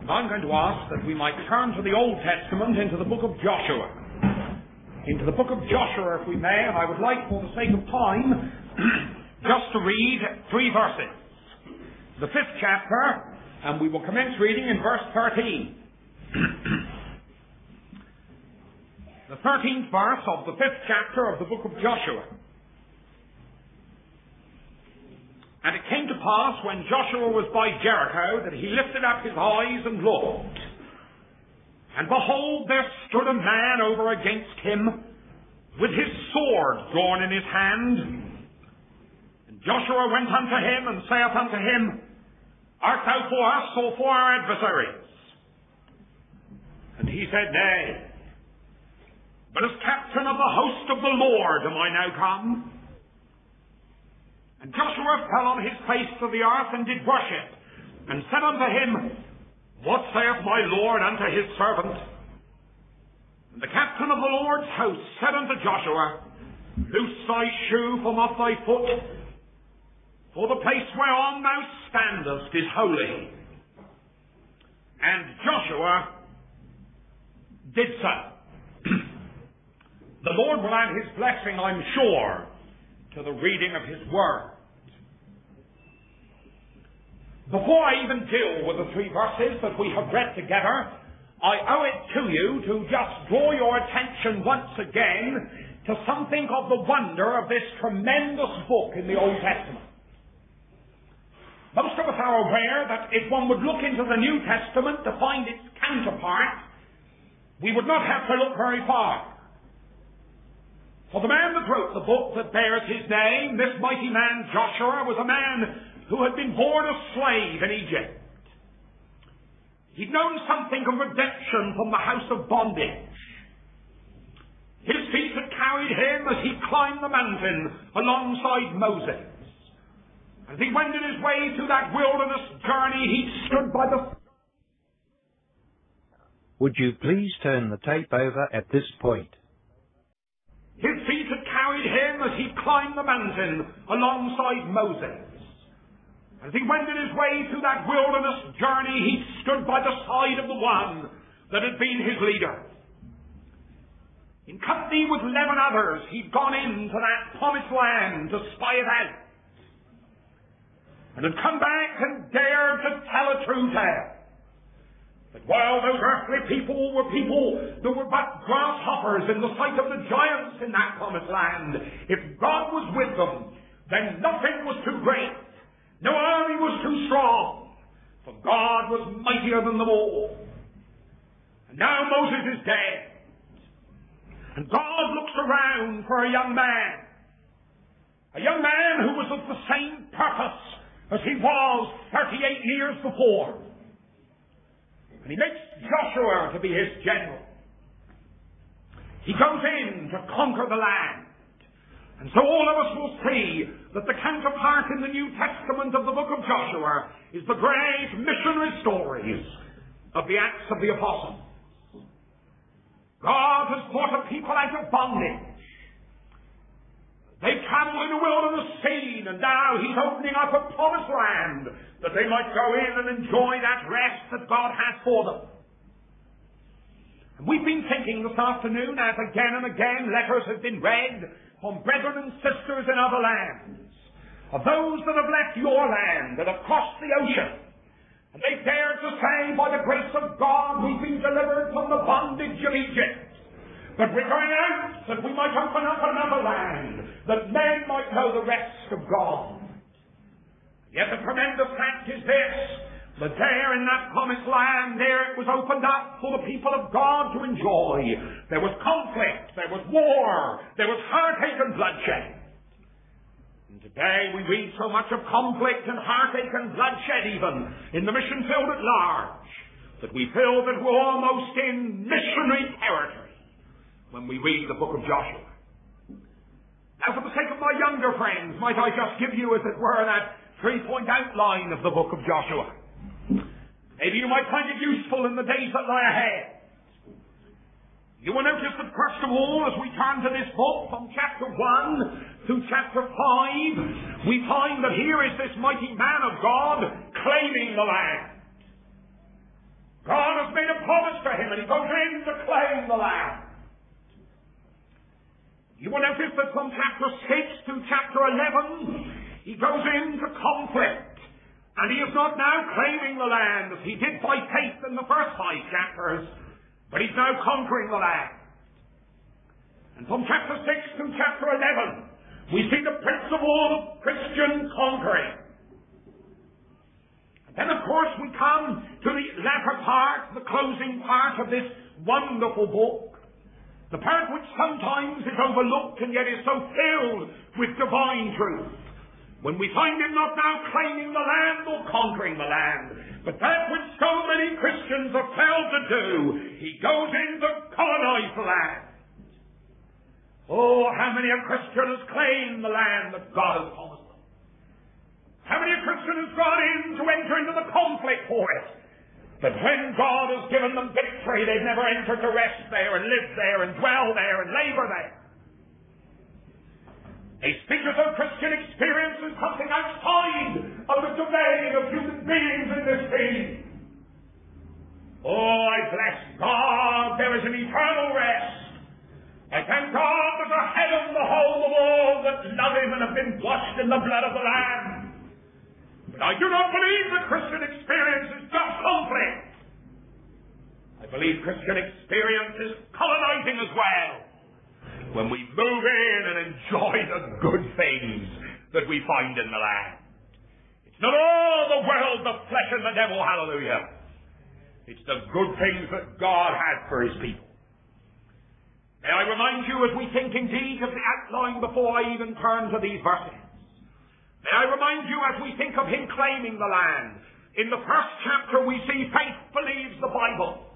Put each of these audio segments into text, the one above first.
I'm going to ask that we might turn to the Old Testament into the book of Joshua. Into the book of Joshua, if we may, and I would like, for the sake of time, just to read 3 verses. The 5th chapter, and we will commence reading in verse 13. The 13th verse of the 5th chapter of the book of Joshua. And it came to pass, when Joshua was by Jericho, that he lifted up his eyes and looked. And behold, there stood a man over against him, with his sword drawn in his hand. And Joshua went unto him, and saith unto him, Art thou for us, or for our adversaries? And he said, Nay, but as captain of the host of the Lord am I now come. And Joshua fell on his face to the earth, and did worship, and said unto him, What saith my Lord unto his servant? And the captain of the Lord's host said unto Joshua, Loose thy shoe from off thy foot, for the place whereon thou standest is holy. And Joshua did so. The Lord will add his blessing, I'm sure, to the reading of his word. Before I even deal with the 3 verses that we have read together, I owe it to you to just draw your attention once again to something of the wonder of this tremendous book in the Old Testament. Most of us are aware that if one would look into the New Testament to find its counterpart, we would not have to look very far. For the man that wrote the book that bears his name, this mighty man Joshua, was a man who had been born a slave in Egypt. He'd known something of redemption from the house of bondage. His feet had carried him as he climbed the mountain alongside Moses. As he wended his way through that wilderness journey, he stood by the... Would you please turn the tape over at this point? His feet had carried him as he climbed the mountain alongside Moses. As he wended his way through that wilderness journey, he stood by the side of the one that had been his leader. In company with 11 others, he'd gone into that promised land to spy it out, and had come back and dared to tell a true tale. That while those earthly people were people that were but grasshoppers in the sight of the giants in that promised land, if God was with them, then nothing was too great. No army was too strong, for God was mightier than them all. And now Moses is dead, and God looks around for a young man who was of the same purpose as he was 38 years before. And he makes Joshua to be his general. He goes in to conquer the land. And so all of us will see that the counterpart in the New Testament of the book of Joshua is the great missionary stories of the Acts of the Apostles. God has brought a people out of bondage. They traveled in a wilderness scene, and now he's opening up a promised land that they might go in and enjoy that rest that God has for them. And we've been thinking this afternoon, as again and again letters have been read from brethren and sisters in other lands, of those that have left your land, that have crossed the ocean, and they dared to say, by the grace of God, we've been delivered from the bondage of Egypt. But we're going out that we might open up another land, that men might know the rest of God. Yet the tremendous fact is this, that there in that promised land, there it was opened up for the people of God to enjoy. There was conflict, there was war, there was heartache and bloodshed. And today we read so much of conflict and heartache and bloodshed even in the mission field at large, that we feel that we're almost in missionary territory when we read the book of Joshua. Now, for the sake of my younger friends, might I just give you, as it were, that 3-point outline of the book of Joshua. Maybe you might find it useful in the days that lie ahead. You will notice that first of all, as we turn to this book, from chapter 1 through chapter 5, we find that here is this mighty man of God claiming the land. God has made a promise to him, and he goes in to claim the land. You will notice that from chapter 6 to chapter 11, he goes into conflict. And he is not now claiming the land as he did by faith in the first 5 chapters, but he's now conquering the land. And from chapter 6 to chapter 11, we see the principle of Christian conquering. And then, of course, we come to the latter part, the closing part of this wonderful book. The part which sometimes is overlooked and yet is so filled with divine truth. When we find him not now claiming the land or conquering the land, but that which so many Christians have failed to do, he goes in to colonize the land. Oh, how many a Christian has claimed the land that God has promised them? How many a Christian has gone in to enter into the conflict for it? But when God has given them victory, they've never entered to rest there and live there and dwell there and labor there. He speaks of Christian experience as something outside of the domain of human beings in this scene. Oh, I bless God, there is an eternal rest. I thank God there's a heaven behold them all that love him and have been washed in the blood of the Lamb. But I do not believe that Christian experience is just conflict. I believe Christian experience is colonizing as well. When we move in and enjoy the good things that we find in the land. It's not all the world, the flesh and the devil, hallelujah. It's the good things that God has for his people. May I remind you, as we think indeed of the outline before I even turn to these verses, may I remind you as we think of him claiming the land, in the first chapter we see faith believes the Bible.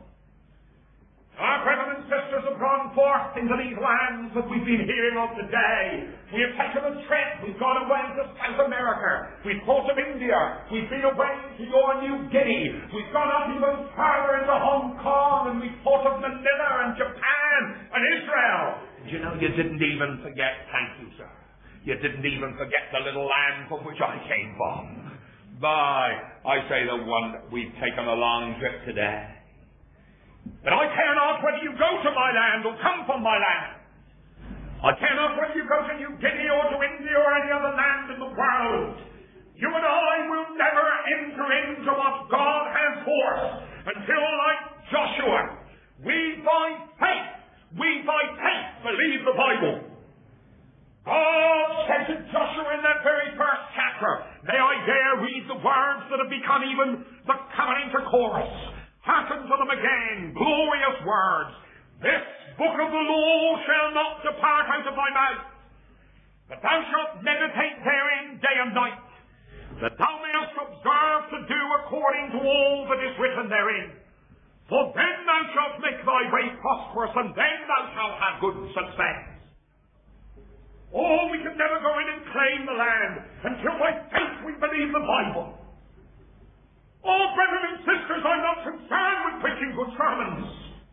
Our brethren and sisters have gone forth into these lands that we've been hearing of today. We have taken a trip. We've gone away to South America. We've thought of India. We've been away to your New Guinea. We've gone up even further into Hong Kong, and we've thought of Manila and Japan and Israel. And you know, you didn't even forget, thank you, sir, you didn't even forget the little land from which I came from. By, I say the one that we've taken a long trip today. But I care not whether you go to my land or come from my land. I care not whether you go to New Guinea or to India or any other land in the world. You and I will never enter into what God has for us until, like Joshua, we by faith believe the Bible. God said to Joshua in that very first chapter, may I dare read the words that have become even the covenanter chorus. Hearken to them again, glorious words. This book of the law shall not depart out of thy mouth, but thou shalt meditate therein day and night, that thou mayest observe to do according to all that is written therein. For then thou shalt make thy way prosperous, and then thou shalt have good success. Oh, we can never go in and claim the land until by faith we believe the Bible. Oh, brethren and sisters, I'm not concerned with preaching good sermons.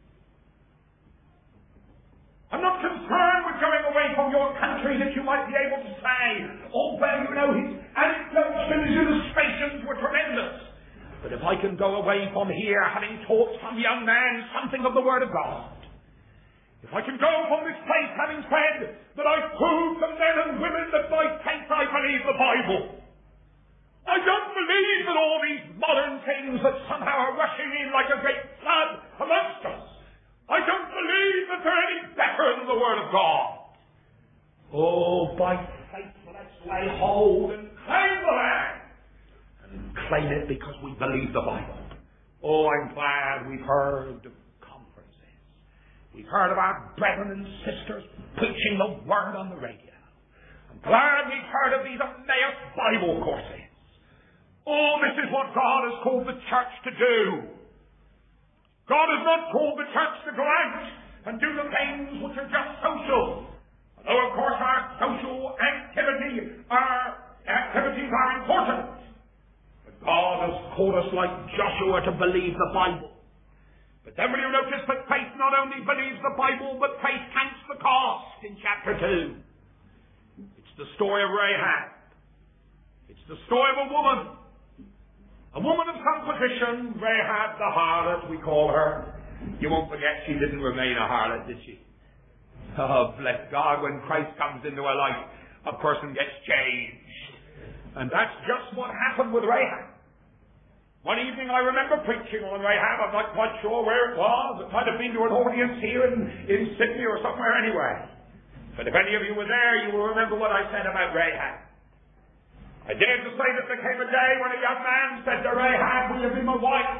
I'm not concerned with going away from your country that you might be able to say, oh, well, you know, his anecdotes and his illustrations were tremendous. But if I can go away from here having taught some young man something of the Word of God, if I can go from this place having said that I've proved to men and women that by faith I believe the Bible, I don't believe that all these modern things that somehow are rushing in like a great flood amongst us, I don't believe that they're any better than the Word of God. Oh, by faith let's lay hold and claim the land. And claim it because we believe the Bible. Oh, I'm glad we've heard of conferences. We've heard of our brethren and sisters preaching the Word on the radio. I'm glad we've heard of these Emmaus Bible courses. Oh, this is what God has called the church to do. God has not called the church to go out and do the things which are just social. Although, of course, our social activities are important. But God has called us like Joshua to believe the Bible. But then will you notice that faith not only believes the Bible, but faith counts the cost in chapter 2. It's the story of Rahab. It's the story of a woman of some position, Rahab the harlot, we call her. You won't forget she didn't remain a harlot, did she? Oh, bless God, when Christ comes into her life, a person gets changed. And that's just what happened with Rahab. One evening I remember preaching on Rahab. I'm not quite sure where it was. It might have been to an audience here in Sydney or somewhere anyway. But if any of you were there, you will remember what I said about Rahab. I dared to say that there came a day when a young man said to Rahab, "Will you be my wife?"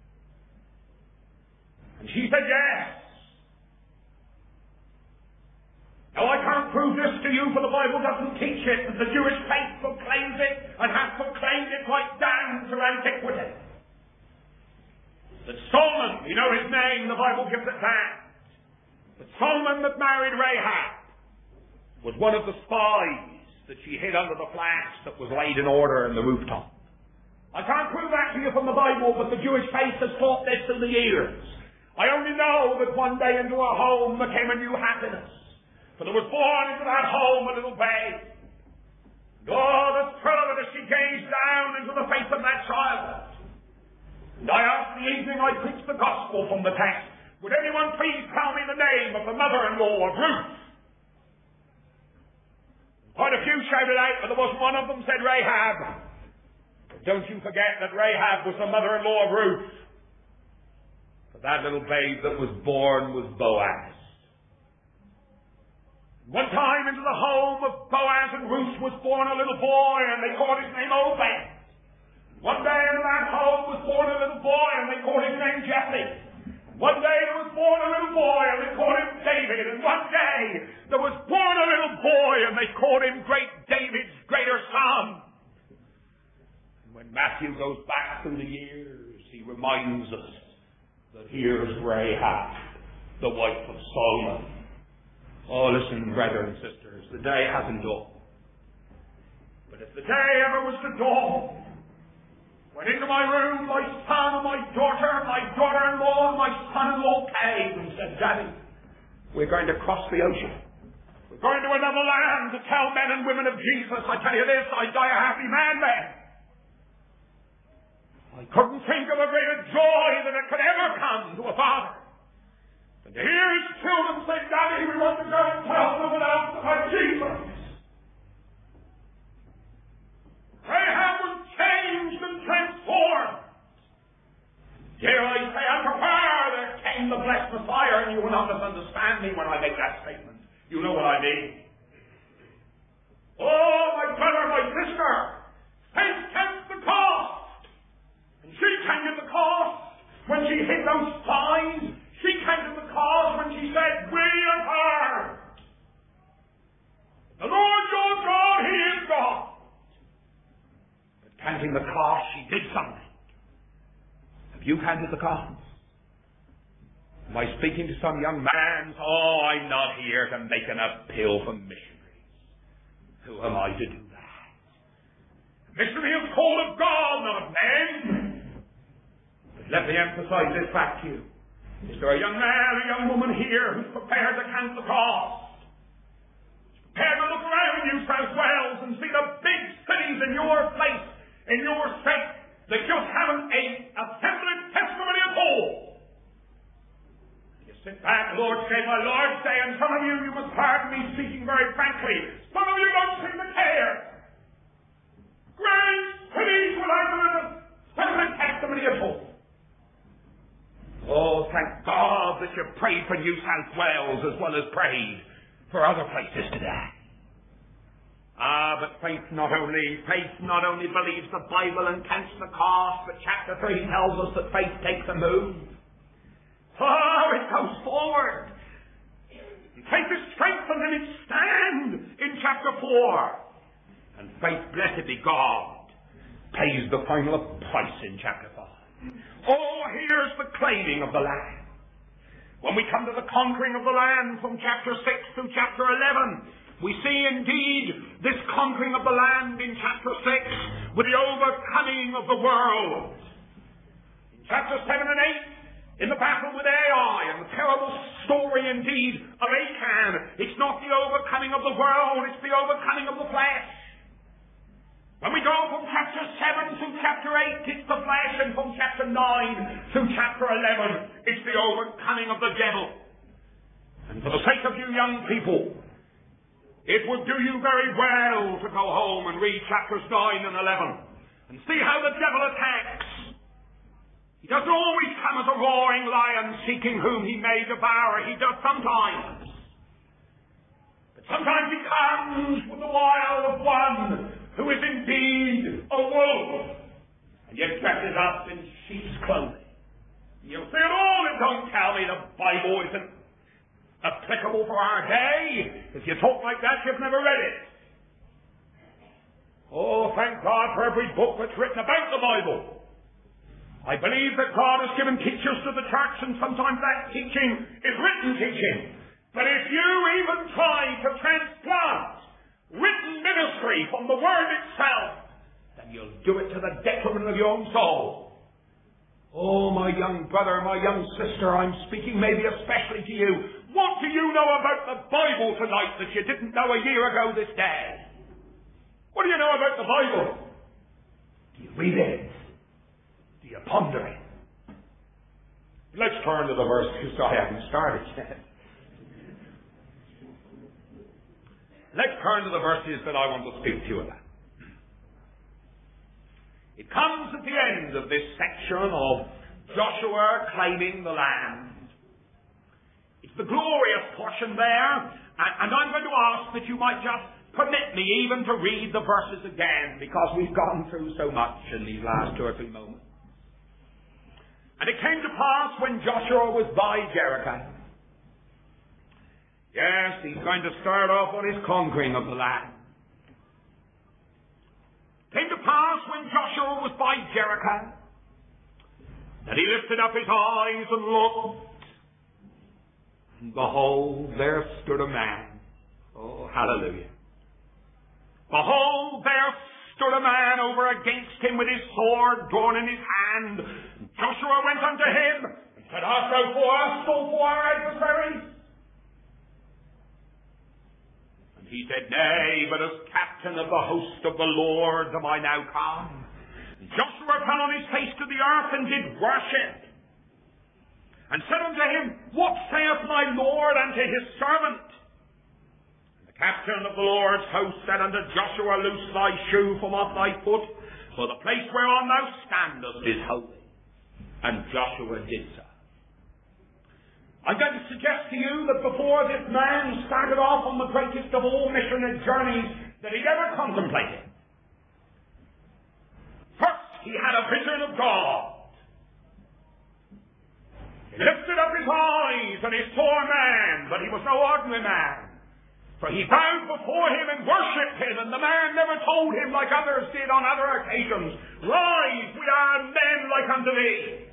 And she said yes. Now I can't prove this to you, for the Bible doesn't teach it, but the Jewish faith proclaims it and has proclaimed it right down to antiquity. That Solomon, we know his name, the Bible gives it that. But Solomon that married Rahab was one of the spies that she hid under the flax that was laid in order in the rooftop. I can't prove that to you from the Bible, but the Jewish faith has taught this through the years. I only know that one day into her home there came a new happiness. For there was born into that home a little babe. Oh, the thrill of it as she gazed down into the face of that child. And I asked the evening I preached the gospel from the text, would anyone please tell me the name of the mother-in-law of Ruth? Quite a few shouted out, but there wasn't one of them said Rahab. But don't you forget that Rahab was the mother-in-law of Ruth. For that little babe that was born was Boaz. One time into the home of Boaz and Ruth was born a little boy, and they called his name Obed. One day into that home was born a little boy, and they called his name Jesse. One day there was born a little boy, and they called him David. And one day there was born a little boy, and they called him Great David's greater son. And when Matthew goes back through the years, he reminds us that here's Rahab, the wife of Solomon. Oh, listen, brethren and sisters, the day hasn't dawned. But if the day ever was to dawn, went into my room, my son and my daughter-in-law, and my son-in-law came and said, "Daddy, we're going to cross the ocean. We're going to another land to tell men and women of Jesus. I tell you this, I'd die a happy man then." I couldn't think of a greater joy that it could ever come to a father. And to hear his children say, "Daddy, we want to go and tell someone else about Jesus." Rahab was changed and transformed. Dare I say, I prefer there came the blessed Messiah, and you will not misunderstand me when I make that statement. You know what I mean. Oh, my brother, my sister, faith counts the cost. And she counted the cost when she hit those spies. She counted the cost when she said, "We have heard. The Lord your God, He is God." But counting the cost, she did something. Have you counted the cost? Am I speaking to some young man? Oh, I'm not here to make an appeal for missionaries. Who am I to do that? Missionary is called of God, not of men. But let me emphasize this fact to you. Is there a young man, a young woman here who's prepared to count the cost? Prepared to look around New South Wales and see the big cities in your place, in your state, that just haven't a assembly testimony at all? You sit back, Lord say, my Lord say, and some of you must pardon me speaking very frankly, some of you don't seem to care. Great cities without an assembly testimony at all. Oh, thank God that you prayed for New South Wales as well as prayed for other places today. But faith not only believes the Bible and counts the cost, but chapter 3 tells us that faith takes a move. Oh, it goes forward. Faith is strengthened and it stands in chapter 4. And faith, blessed be God, pays the final price in chapter 5. Oh, here's the claiming of the land. When we come to the conquering of the land from chapter 6 through chapter 11, we see indeed this conquering of the land in chapter 6 with the overcoming of the world. In chapter 7 and 8, in the battle with Ai and the terrible story indeed of Achan, it's not the overcoming of the world, it's the overcoming of the flesh. When we go from chapter 7 to chapter chapter 8, it's the flesh, and from chapter 9 through chapter 11, it's the overcoming of the devil. And for the sake of you young people, it would do you very well to go home and read chapters 9 and 11 and see how the devil attacks. He doesn't always come as a roaring lion seeking whom he may devour. He does sometimes. But sometimes he comes with the wile of one who is indeed a wolf, and yet dresses up in sheep's clothing. You'll see it all, and don't tell me the Bible isn't applicable for our day. If you talk like that, you've never read it. Oh, thank God for every book that's written about the Bible. I believe that God has given teachers to the church, and sometimes that teaching is written teaching. But if you even try to transplant written ministry from the Word itself, then you'll do it to the detriment of your own soul. Oh, my young brother, my young sister, I'm speaking maybe especially to you. What do you know about the Bible tonight that you didn't know a year ago this day? What do you know about the Bible? Do you read it? Do you ponder it? Let's turn to the verses. I haven't started yet. Let's turn to the verses that I want to speak to you about. It comes at the end of this section of Joshua claiming the land. It's the glorious portion there, and I'm going to ask that you might just permit me even to read the verses again, because we've gone through so much in these last 2 or 3 moments. And it came to pass when Joshua was by Jericho. Yes, he's going to start off on his conquering of the land. Came to pass when Joshua was by Jericho that he lifted up his eyes and looked, and behold, there stood a man. Oh, hallelujah. Behold, there stood a man over against him with his sword drawn in his hand. Joshua went unto him and said, Art thou for us, or for our adversaries? And he said, Nay, but as captain of the host of the Lord am I now come. And Joshua fell on his face to the earth and did worship, and said unto him, What saith my Lord unto his servant? And the captain of the Lord's host said unto Joshua, Loose thy shoe from off thy foot, for the place whereon thou standest is holy. And Joshua did so. I'm going to suggest to you that before this man started off on the greatest of all missionary journeys that he'd ever contemplated, first he had a vision of God. He lifted up his eyes and he saw a man, but he was no ordinary man. For he bowed before him and worshipped him, and the man never told him like others did on other occasions, Rise, we are men like unto thee.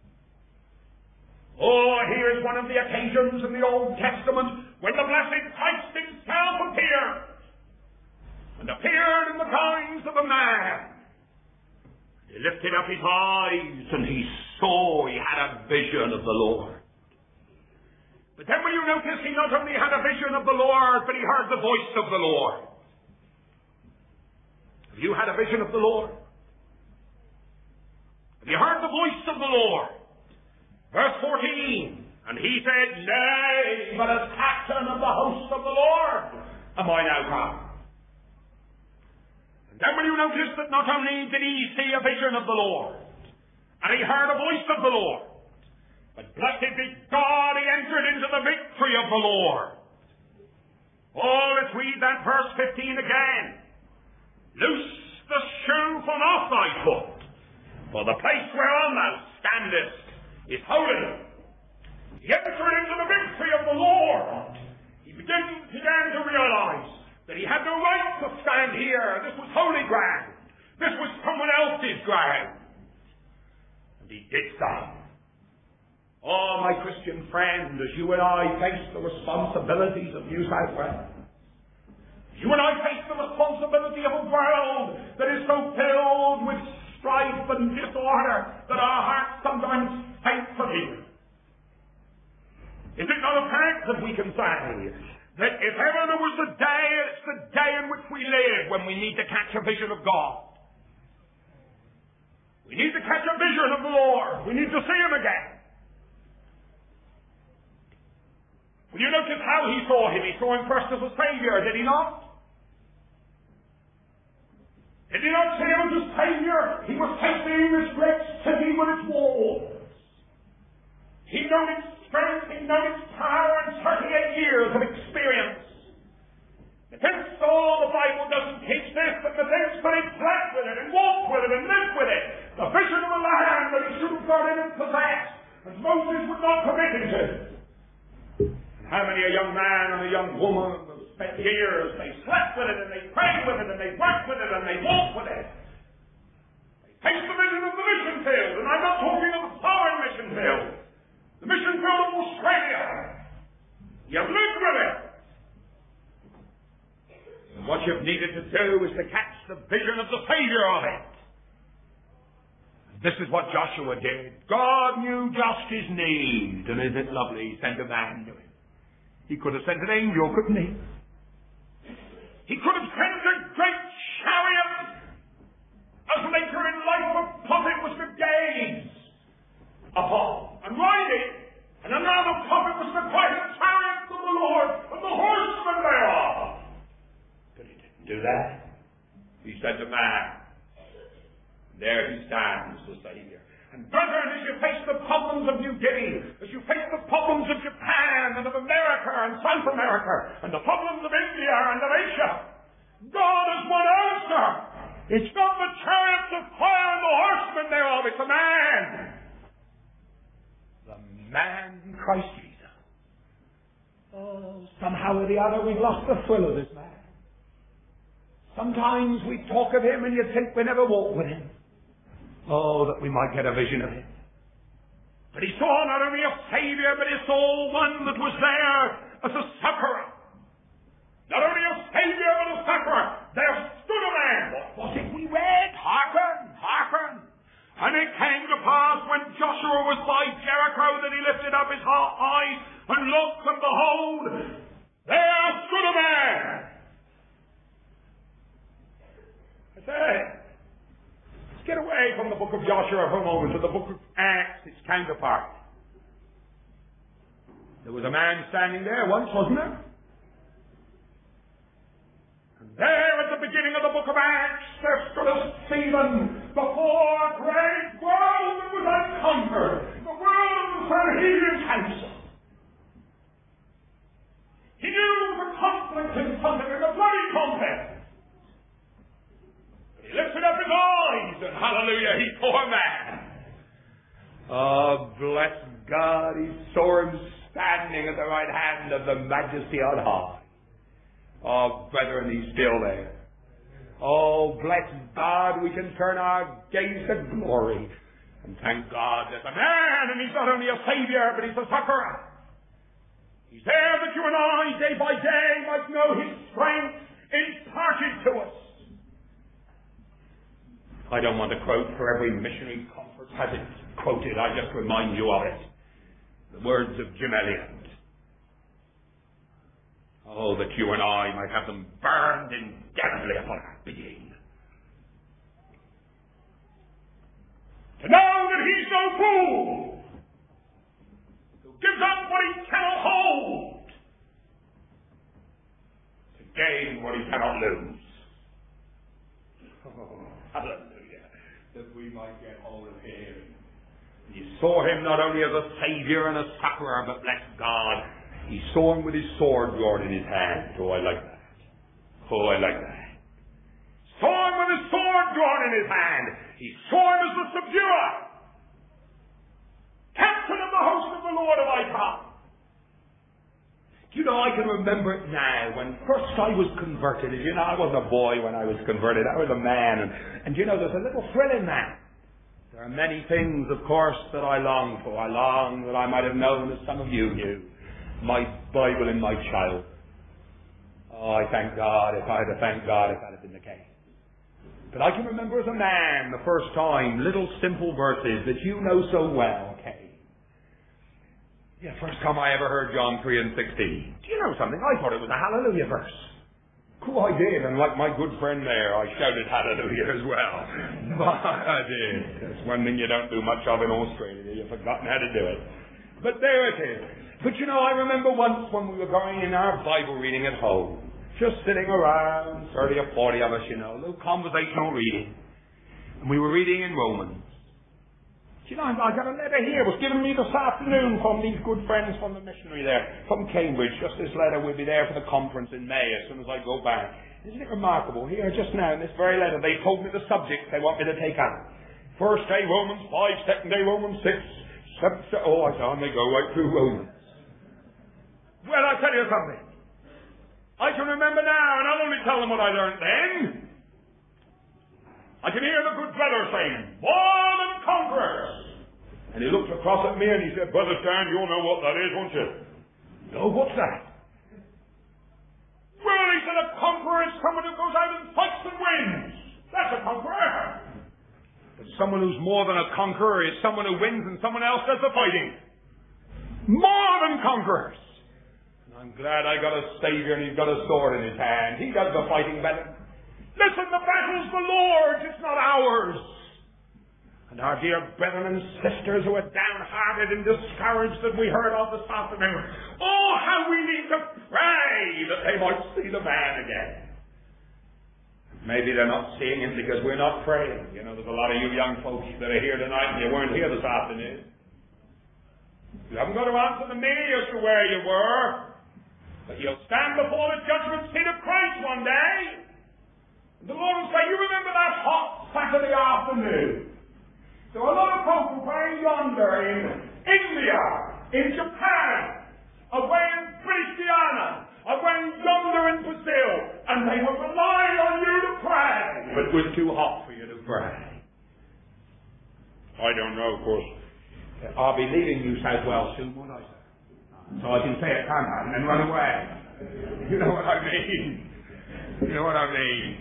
Oh, here is one of the occasions in the Old Testament when the blessed Christ himself appeared, and appeared in the guise of a man. He lifted up his eyes and he saw, he had a vision of the Lord. But then will you notice he not only had a vision of the Lord, but he heard the voice of the Lord. Have you had a vision of the Lord? Have you heard the voice of the Lord? Verse 14, and he said, Nay, but as captain of the host of the Lord am I now come. And then will you notice that not only did he see a vision of the Lord, and he heard a voice of the Lord, but blessed be God, he entered into the victory of the Lord. Oh, let's read that verse 15 again. Loose the shoe from off thy foot, for the place whereon thou standest is holy. He entered into the victory of the Lord. He began to realize that he had no right to stand here. This was holy ground. This was someone else's ground. And he did so. Oh, my Christian friend, as you and I face the responsibilities of New South Wales, you and I face the responsibility of a world that is so filled with strife and disorder that our hearts sometimes faint for evil. Is it not a fact that we can say that if ever there was a day, it's the day in which we live when we need to catch a vision of God? We need to catch a vision of the Lord. We need to see him again. Will you notice how he saw him? He saw him first as a Savior, did he not? Did he not see him as a Savior? He was facing this great city with its walls. He known its strength, he known its power, and 38 years of experience. Methinks the Bible doesn't teach this, but methinks that he slept with it, and walked with it, and lived with it. The vision of a land that he should have gone in and possessed, as Moses would not permit him to. How many a young man and a young woman have spent years, they slept with it, and they prayed with it, and they worked with it, and they walked with it. They faced the vision of the mission field, and I'm not talking of the foreign mission field. The mission field of Australia. You lived with it. And what you've needed to do is to catch the vision of the Savior of it. This is what Joshua did. God knew just his need, and isn't it lovely? He sent a man to him. He could have sent an angel, couldn't he? He could have sent a great chariot, as later in life a prophet was to gaze upon and ride it, and another prophet was to fight the chariots of the Lord and the horsemen thereof. But he didn't do that. He sent a man. There he stands, the Savior. And brethren, as you face the problems of New Guinea, as you face the problems of Japan and of America and South America, and the problems of India and of Asia, God has one answer. It's not the chariots of fire and the horsemen thereof, it's a man. The man Christ Jesus. Oh, somehow or the other we've lost the thrill of this man. Sometimes we talk of him and you think we never walk with him. Oh, that we might get a vision of him. But he saw not only a Savior, but he saw one that was there as a succorer. Not only a Savior, but a succorer. There stood a man. What was it we read? Hearken, hearken. And it came to pass when Joshua was by Jericho that he lifted up his eyes and looked, and behold, there stood a man. I say, get away from the book of Joshua for a moment to the book of Acts, its counterpart. There was a man standing there once, wasn't there? And there at the beginning of the book of Acts, there stood a Stephen before a great world that was unconquered, the world of the Sanhedrin council. He knew the conflict in front of him, a bloody contest. He lifted up his eyes, and hallelujah, he saw a man. Oh, bless God, he saw him standing at the right hand of the Majesty on high. Oh, brethren, he's still there. Oh, bless God, we can turn our gaze to glory. And thank God there's a man, and he's not only a Savior, but he's a succorer. He's there that you and I, day by day, might know his strength imparted to us. I don't want to quote for every missionary conference has it quoted. I just remind you of it. The words of Jim Elliot. Oh, that you and I might have them burned indelibly upon our being. To know that he's no fool, who gives up what he cannot hold, to gain what he cannot lose. Oh, hallelujah. That we might get hold of him. He saw him not only as a Savior and a succorer, but bless God, he saw him with his sword drawn in his hand. Oh, I like that. Oh, I like that. Saw him with his sword drawn in his hand. He saw him as the subduer, captain of the host of the Lord of Icon. You know, I can remember it now. When first I was converted, as you know, I wasn't a boy when I was converted. I was a man. And you know, there's a little thrill in that. There are many things, of course, that I long for. I long that I might have known, as some of you knew, my Bible in my child. Oh, I thank God if I had to thank God if that had been the case. But I can remember as a man, the first time, little simple verses that you know so well, okay? Yeah, first time I ever heard John 3 and 16. Do you know something? I thought it was a hallelujah verse. Oh, I did, and like my good friend there, I shouted hallelujah as well. I did. That's one thing you don't do much of in Australia. You've forgotten how to do it. But there it is. But you know, I remember once when we were going in our Bible reading at home, just sitting around, 30 or 40 of us, you know, a little conversational reading. And we were reading in Romans. You know, I got a letter here. It was given me this afternoon from these good friends from the missionary there, from Cambridge. Just this letter. We'll be there for the conference in May as soon as I go back. Isn't it remarkable? Here, just now, in this very letter, they told me the subject they want me to take on. First day, Romans 5. Second day, Romans 6. I saw they go right through Romans. Well, I'll tell you something. I can remember now, and I'll only tell them what I learned then. I can hear the good brother saying, "More than conquerors." And he looked across at me and he said, "Brother Stan, you'll know what that is, won't you?" "No, what's that?" "Well," he said, "a conqueror is someone who goes out and fights and wins. That's a conqueror. But someone who's more than a conqueror is someone who wins and someone else does the fighting. More than conquerors." And I'm glad I got a Savior and he's got a sword in his hand. He does the fighting better. Listen, the battle's the Lord's, it's not ours. And our dear brethren and sisters who are downhearted and discouraged that we heard of this afternoon, oh, how we need to pray that they might see the man again. Maybe they're not seeing him because we're not praying. You know, there's a lot of you young folks that are here tonight and you weren't here this afternoon. You haven't got to answer to me as to where you were, but you'll stand before the judgment seat of Christ one day. The Lord will say, "You remember that hot Saturday afternoon? There were a lot of folk way yonder in India, in Japan, away in British Guiana, away yonder in Brazil, and they were relying on you to pray. But it was too hot for you to pray." I don't know, of course. I'll be leaving New South Wales soon, won't I, sir? So I can say it, can't I, and then run away. You know what I mean? You know what I mean?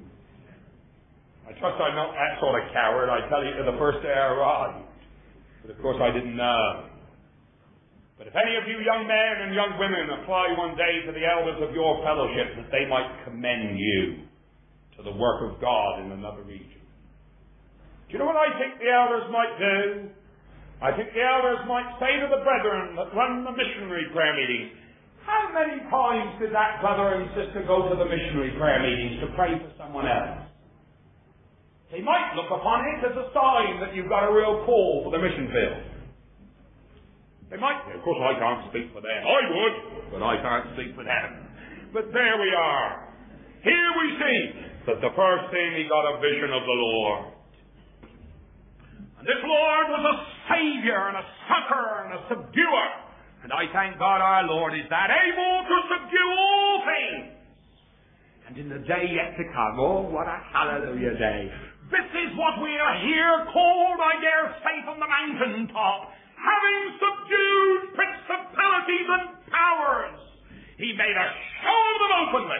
I trust I'm not that sort of coward. I tell you the first day I arrived. But of course I didn't know. But if any of you young men and young women apply one day to the elders of your fellowship, that they might commend you to the work of God in another region. Do you know what I think the elders might do? I think the elders might say to the brethren that run the missionary prayer meetings, how many times did that brother and sister go to the missionary prayer meetings to pray for someone else? They might look upon it as a sign that you've got a real call for the mission field. They might. Of course, I can't speak for them. I would, but I can't speak for them. But there we are. Here we see that the first thing he got a vision of the Lord. And this Lord was a Savior and a succor and a subduer. And I thank God our Lord is that able to subdue all things. And in the day yet to come, oh, what a hallelujah day. This is what we are here called, I dare say, from the mountaintop. Having subdued principalities and powers, he made a show of them openly.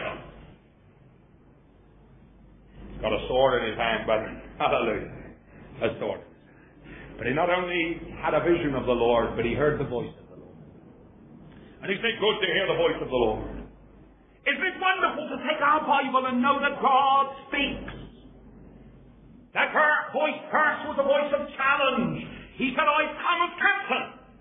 He's got a sword in his hand, brethren. Hallelujah. A sword. But he not only had a vision of the Lord, but he heard the voice of the Lord. And isn't it good to hear the voice of the Lord? Isn't it wonderful to take our Bible and know that God speaks? That voice first was a voice of challenge. He said, "I come as captain."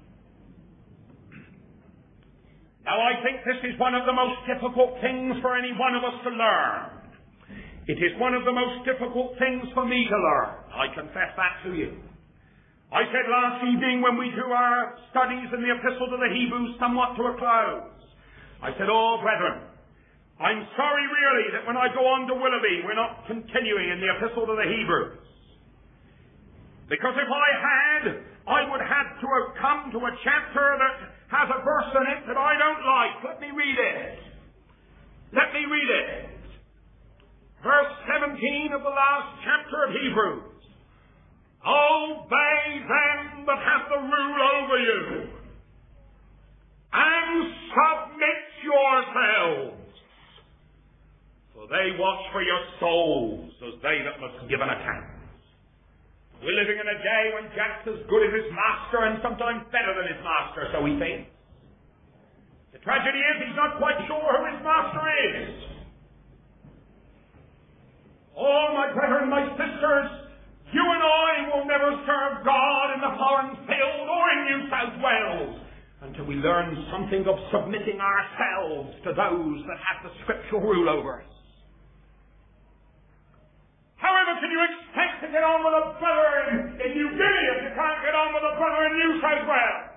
Now I think this is one of the most difficult things for any one of us to learn. It is one of the most difficult things for me to learn. I confess that to you. I said last evening when we drew our studies in the Epistle to the Hebrews somewhat to a close, I said, "Oh, brethren, I'm sorry really that when I go on to Willoughby, we're not continuing in the Epistle to the Hebrews. Because if I had, I would have to have come to a chapter that has a verse in it that I don't like. Let me read it. Let me read it. Verse 17 of the last chapter of Hebrews. "Obey them that have the rule over you, and submit yourselves. For they watch for your souls as they that must give an account." We're living in a day when Jack's as good as his master and sometimes better than his master, so he thinks. The tragedy is he's not quite sure who his master is. Oh, my brethren, my sisters, you and I will never serve God in the foreign field or in New South Wales until we learn something of submitting ourselves to those that have the scriptural rule over us. However can you expect to get on with a brother in New Guinea if you can't get on with a brother in New South Wales?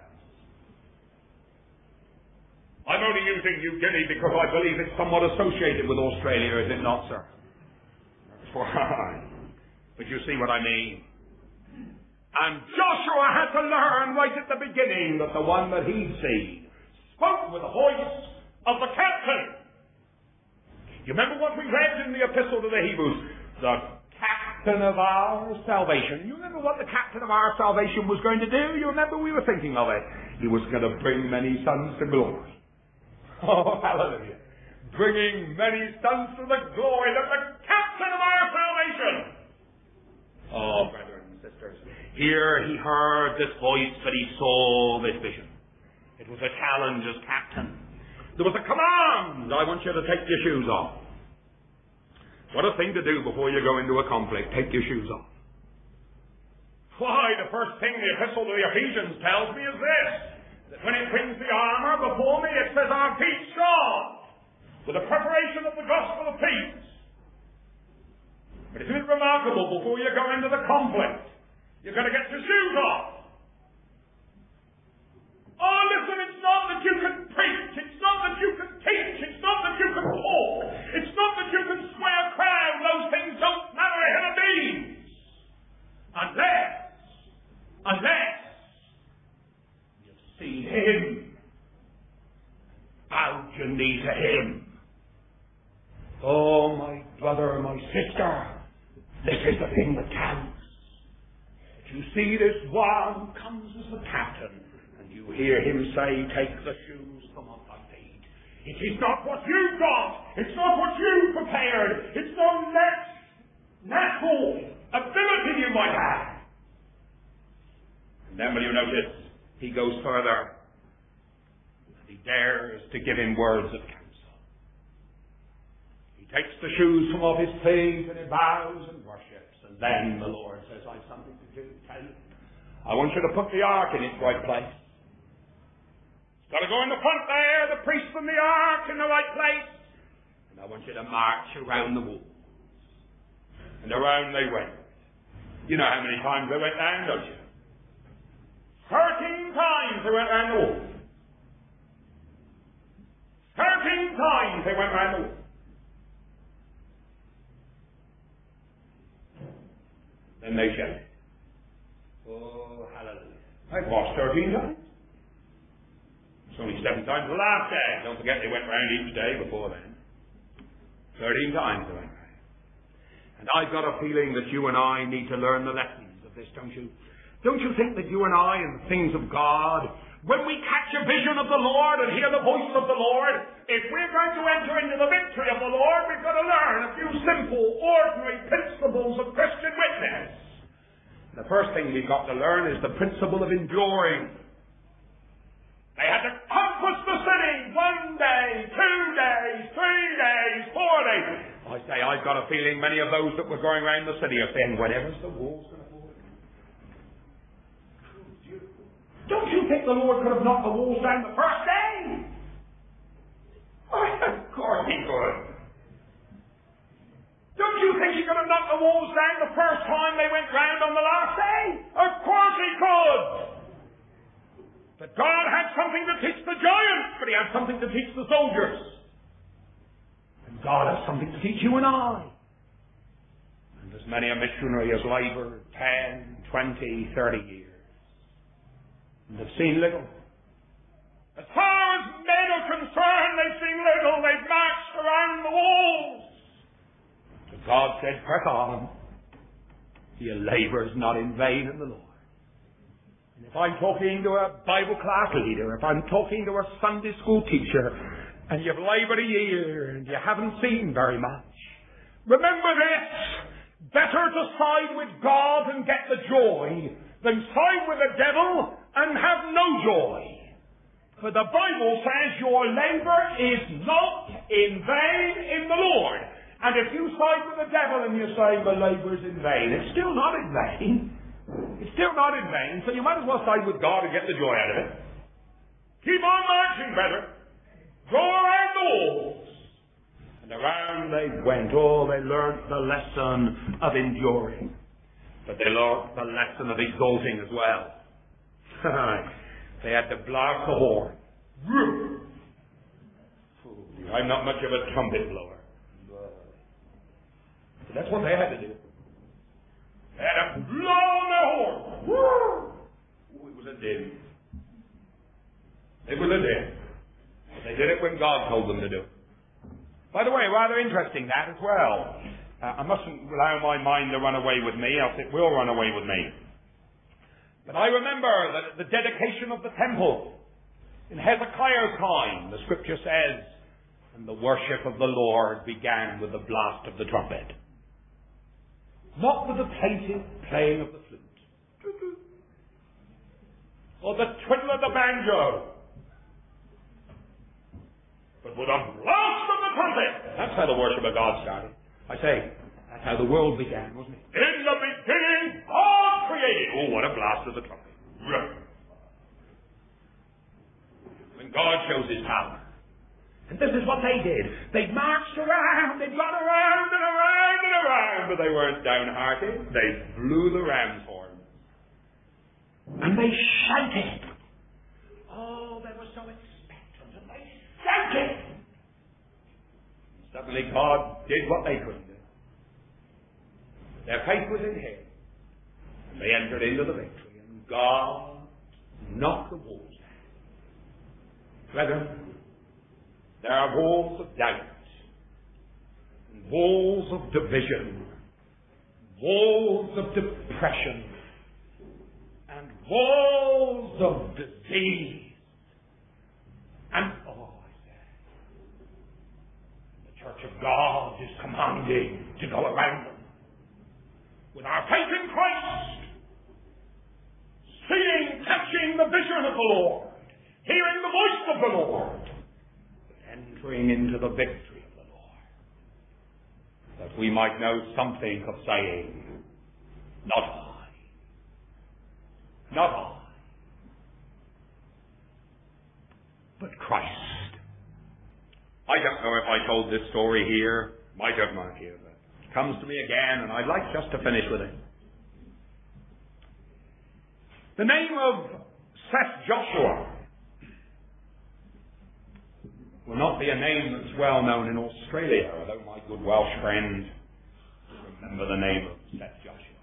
I'm only using New Guinea because I believe it's somewhat associated with Australia, is it not, sir? That's why. But you see what I mean. And Joshua had to learn right at the beginning that the one that he'd seen spoke with the voice of the captain. You remember what we read in the epistle to the Hebrews? The captain of our salvation. You remember what the captain of our salvation was going to do? You remember we were thinking of it. He was going to bring many sons to glory. Oh, hallelujah. Bringing many sons to the glory of the captain of our salvation. Oh, brethren and sisters. Here he heard this voice, but he saw this vision. It was a challenge as captain. There was a command. I want you to take your shoes off. What a thing to do before you go into a conflict. Take your shoes off. Why, the first thing the epistle to the Ephesians tells me is this. That when it brings the armor before me, it says our feet shod with the preparation of the gospel of peace. But isn't it remarkable, before you go into the conflict, you've got to get your shoes off. Oh, listen, it's not that you can preach. It's not that you can teach. It's not that you can talk. It's not that you can sway a crowd. Those things don't matter a hill of beans. Unless you've seen him. Bow your knee to him. Oh, my brother, my sister, this is the thing that counts. You see this one comes as the captain, and you hear him say, take the shoes from off thy feet. It is not what you've got. It's not what you've prepared. It's no natural ability you might have. And then will you notice, he goes further. And he dares to give him words of counsel. He takes the shoes from off his feet, and he bows and worships. And then the Lord says, I've something to tell you. I want you to put the ark in its right place. It's got to go in the front there, the priest and the ark in the right place. And I want you to march around the walls. And around they went. You know how many times they went down, don't you? 13 times they went round the wall. 13 times they went round the wall. Then they shouted. Oh, hallelujah. I've watched 13 times. It's only 7 times the last day. Don't forget they went round each day before then. 13 times they went round. And I've got a feeling that you and I need to learn the lessons of this, don't you? Don't you think that you and I in the things of God, when we catch a vision of the Lord and hear the voice of the Lord, if we're going to enter into the victory of the Lord, we've got to learn a few simple, ordinary principles of Christian witness. The first thing we've got to learn is the principle of enduring. They had to compass the city 1 day, 2 days, 3 days, 4 days. I say, I've got a feeling many of those that were going around the city are saying, whenever's the walls going to fall down. Don't you think the Lord could have knocked the walls down the first day? Why, of course he could. Don't you think he could have knocked the walls down the first time they went round on the last day? Of course he could. But God had something to teach the giants, but he had something to teach the soldiers. And God has something to teach you and I. And as many a missionary has labored 10, 20, 30 years. And they've seen little. As far as men are concerned, they've seen little. They've marched around the walls. But God said, press on. Your labour is not in vain in the Lord. And if I'm talking to a Bible class leader, if I'm talking to a Sunday school teacher, and you've laboured a year and you haven't seen very much, remember this. Better to side with God and get the joy than side with the devil and have no joy. For the Bible says your labour is not in vain in the Lord. And if you side with the devil and you say, my labour's in vain, it's still not in vain. It's still not in vain, so you might as well side with God and get the joy out of it. Keep on marching, brethren. Go around the walls. And around they went. Oh, they learned the lesson of enduring. But they learned the lesson of exalting as well. They had to blast the horn. I'm not much of a trumpet blower. But that's what they had to do. They had to blow on the horn. It was a din. It was a din. But they did it when God told them to do it. By the way, rather interesting that as well. I mustn't allow my mind to run away with me, else it will run away with me. But I remember that the dedication of the temple in Hezekiah's time, the scripture says, and the worship of the Lord began with the blast of the trumpet. Not with the plaintive playing of the flute, or the twiddle of the banjo, but with a blast of the trumpet. That's how the worship of God started. I say, that's how the world began, wasn't it? In the beginning, God created. Oh, what a blast of the trumpet. When God shows his power. And this is what they did. They marched around, they got around and around and around, but they weren't downhearted. They blew the ram's horn. And they shouted. Oh, they were so expectant, and they shouted. Suddenly God did what they couldn't do. Their faith was in him. And they entered into the victory, and God knocked the walls down. Brethren, there are walls of doubt, and walls of division, walls of depression, and walls of disease. And, the Church of God is commanded to go around them with our faith in Christ, seeing, touching the vision of the Lord, hearing the voice of the Lord, entering into the victory of the Lord, that we might know something of saying, not I, not I, but Christ. I don't know if I told this story here, might have not here, but it comes to me again, and I'd like just to finish with it. The name of Seth Joshua will not be a name that's well known in Australia, although my good Welsh friend will remember the name of Seth Joshua.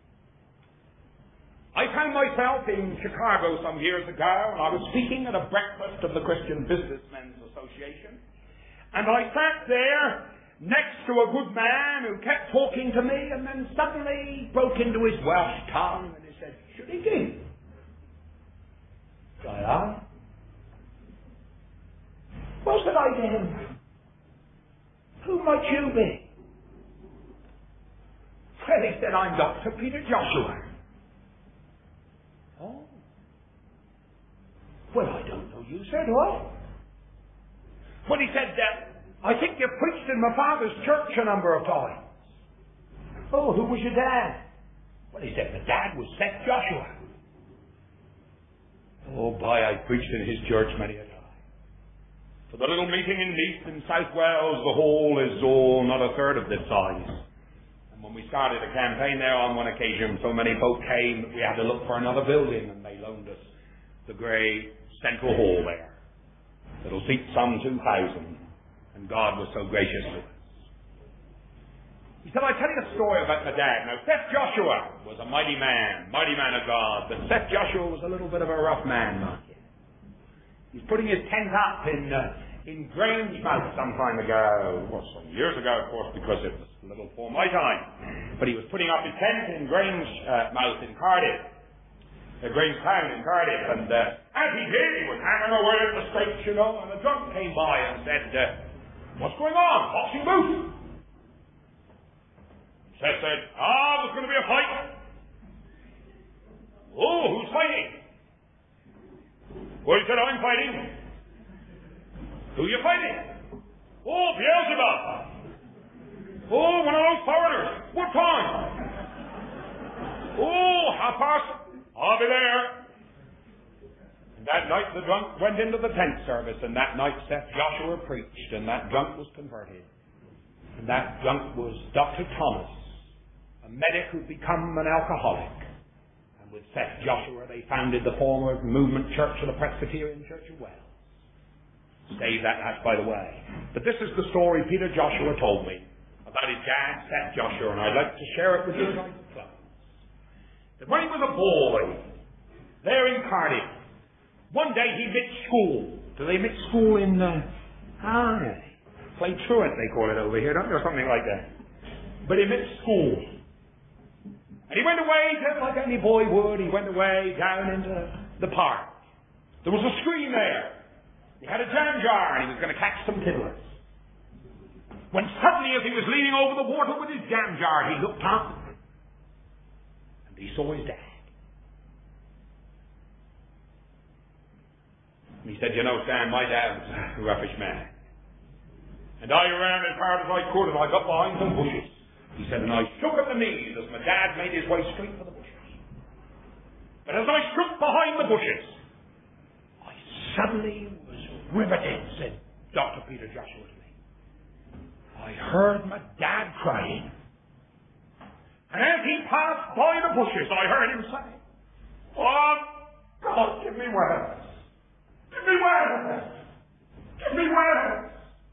I found myself in Chicago some years ago, and I was speaking at a breakfast of the Christian Businessmen's Association, and I sat there next to a good man who kept talking to me, and then suddenly broke into his Welsh tongue, and he said, "Should he do?" Said I. Well, said I to him, "Who might you be?" Well, he said, "I'm Dr. Peter Joshua." Oh. Well, I don't know you, sir, do I? Well, he said, "I think you preached in my father's church a number of times." Oh, who was your dad? Well, he said, "My dad was Seth Joshua." Oh, boy, I preached in his church many a time. For the little meeting in Neath in South Wales, the hall is not a third of this size. And when we started a campaign there on one occasion, so many folk came that we had to look for another building, and they loaned us the great central hall there. It'll seat some 2,000, and God was so gracious to us. He said, "I tell you a story about my dad. Now, Seth Joshua was a mighty man of God, but Seth Joshua was a little bit of a rough man, Mark. He's putting his tent up in Grangemouth some time ago. Well, some years ago, of course, because it was a little before my time. But he was putting up his tent in Grangemouth in Cardiff. Grangetown in Cardiff. And as he did, he was hammering away at the stakes, you know, and a drunk came by and said, "What's going on? Boxing booth?" Seth said, "There's going to be a fight." "Oh, who's fighting?" Well, he said, "I'm fighting." "Who are you fighting?" "Oh, Beelzebub." Oh, one of those foreigners. What time? Oh, 1:30. I'll be there. And that night the drunk went into the tent service, and that night Seth Joshua preached, and that drunk was converted. And that drunk was Dr. Thomas, a medic who'd become an alcoholic. And with Seth Joshua they founded the former Movement Church of the Presbyterian Church of Wales. Save that hash by the way. But this is the story Peter Joshua told me about his dad, Seth Joshua, and I'd like to share it with you right at the close. That when he was a boy, there in Cardiff, one day he missed school. Do they miss school in, play truant they call it over here, don't they, or something like that. But he missed school. And he went away, just like any boy would, he went away down into the park. There was a stream there. He had a jam jar and he was going to catch some tiddlers. When suddenly, as he was leaning over the water with his jam jar, he looked up and he saw his dad. And he said, "You know, Sam, my dad was a roughish man. And I ran as hard as I could and I got behind some bushes." He said, "And I shook at the knees as my dad made his way straight for the bushes. But as I shook behind the bushes, I suddenly was riveted," said Dr. Peter Joshua to me. "I heard my dad crying. And as he passed by the bushes, I heard him say, 'Oh, God, give me words. Give me words. Give me words.'"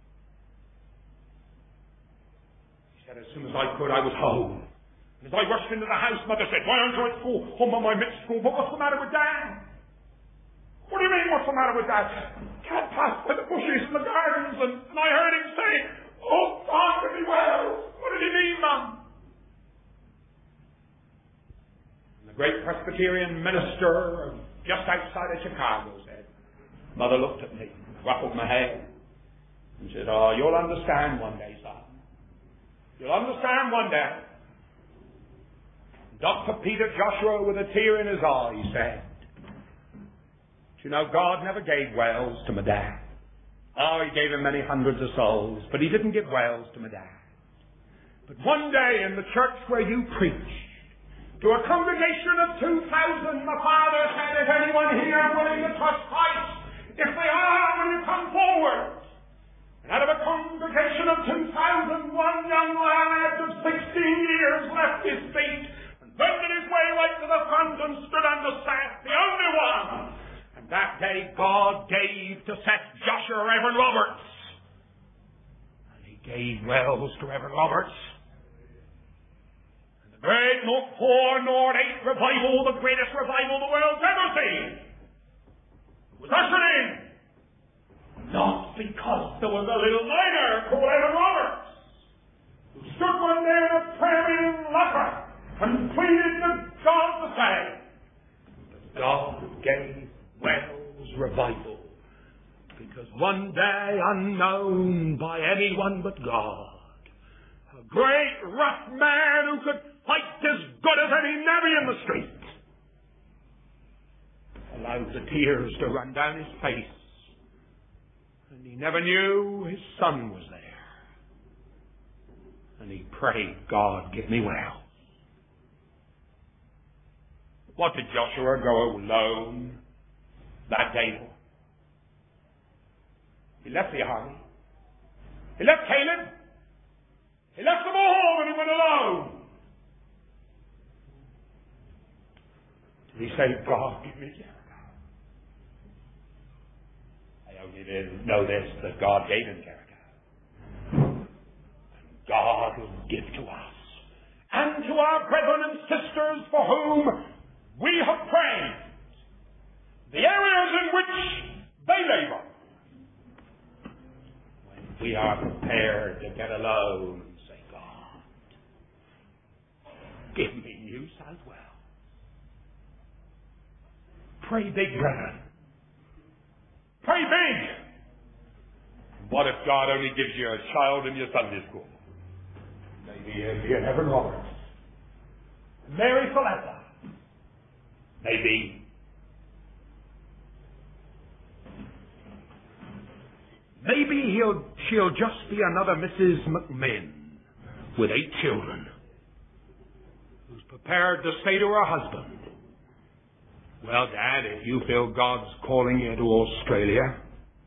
He said, "As soon as I could, I was home. And as I rushed into the house, Mother said, 'Why aren't you at school?' 'Oh, Mum, I missed school.' 'But what's the matter with Dad?' 'What do you mean, what's the matter with Dad?' 'Dad passed by the bushes and the gardens, and I heard him say, "Oh, God, give me words." What did he mean, Mum?'" And the great Presbyterian minister just outside of Chicago said, Mother looked at me, ruffled my hair, and said, "Oh, you'll understand one day, son. You'll understand one day." Dr. Peter Joshua, with a tear in his eye, said, "You know, God never gave Wales to my dad. Oh, he gave him many hundreds of souls, but he didn't give Wales to my dad. But one day in the church where you preached, to a congregation of 2,000, my father said, 'Is anyone here willing to trust Christ? If they are, will you come forward?' And out of a congregation of 2,000, one young lad of 16 years left his seat and bended his way right to the front and stood under Seth, the only one. And that day God gave to Seth Joshua Reverend Roberts. And he gave Wells to Reverend Roberts. And the great North 4, North 8 revival, the greatest revival the world's ever seen, was ushered in. Not because there was a little miner called Evan Roberts who stood one day in a prayer-meeting locker and pleaded to God to save. But God gave Wells revival because one day, unknown by anyone but God, a great rough man who could fight as good as any navvy in the street allowed the tears to run down his face. And he never knew his son was there. And he prayed, "God, give me Wells." What did Joshua go alone that day for? He left the army. He left Caleb. He left them all and he went alone. Did he say, "God, give me Jericho"? I only didn't know this, that God gave him Jericho. And God will give to us and to our brethren and sisters for whom we have prayed the areas in which they labor. When we are prepared to get alone and say, "God, give me New South Wales." Pray big, brethren. Pray big. What if God only gives you a child in your Sunday school? Maybe it'll be an Evan Roberts. Mary Philippa. Maybe. Maybe she'll just be another Mrs. McMinn with 8 children, who's prepared to say to her husband, well, Dad, if you feel God's calling you to Australia,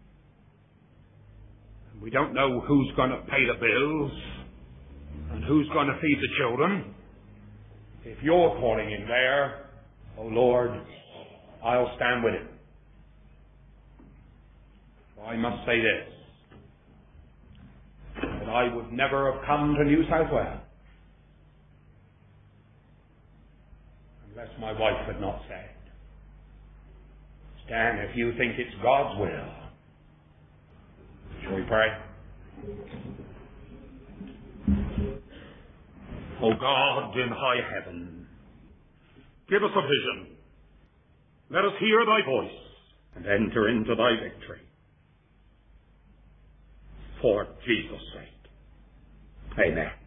and we don't know who's going to pay the bills and who's going to feed the children, if you're calling him there, oh Lord, I'll stand with him. I must say this, that I would never have come to New South Wales unless my wife had not said, Stan, if you think it's God's will, shall we pray? O God in high heaven, give us a vision. Let us hear thy voice and enter into thy victory. For Jesus' sake. Amen.